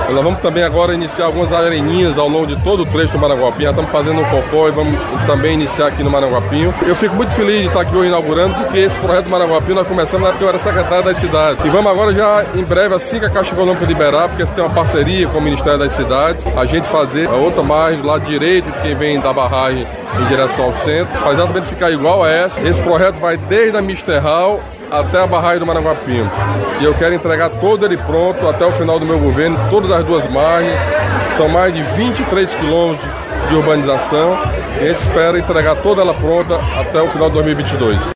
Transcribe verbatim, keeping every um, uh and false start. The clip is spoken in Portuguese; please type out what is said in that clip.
Nós vamos também agora iniciar algumas areninhas ao longo de todo o trecho do Maranguapinho. Nós estamos fazendo um cocó e vamos também iniciar aqui no Maranguapinho. Eu fico muito feliz de estar aqui hoje inaugurando, porque esse projeto do Maranguapinho nós começamos na época que eu era secretário das cidades. E vamos agora já, em breve, assim que a Caixa Econômica liberar, porque tem uma parceria com o Ministério das Cidades, a gente fazer a outra margem do lado direito, de quem vem da barragem em direção ao centro, para exatamente ficar igual a essa. Esse projeto vai desde a Misterral até a barragem do Maranguapinho. E eu quero entregar todo ele pronto até o final do meu governo, todas as duas margens. São mais de vinte e três quilômetros de urbanização. E a gente espera entregar toda ela pronta até o final de dois mil e vinte e dois.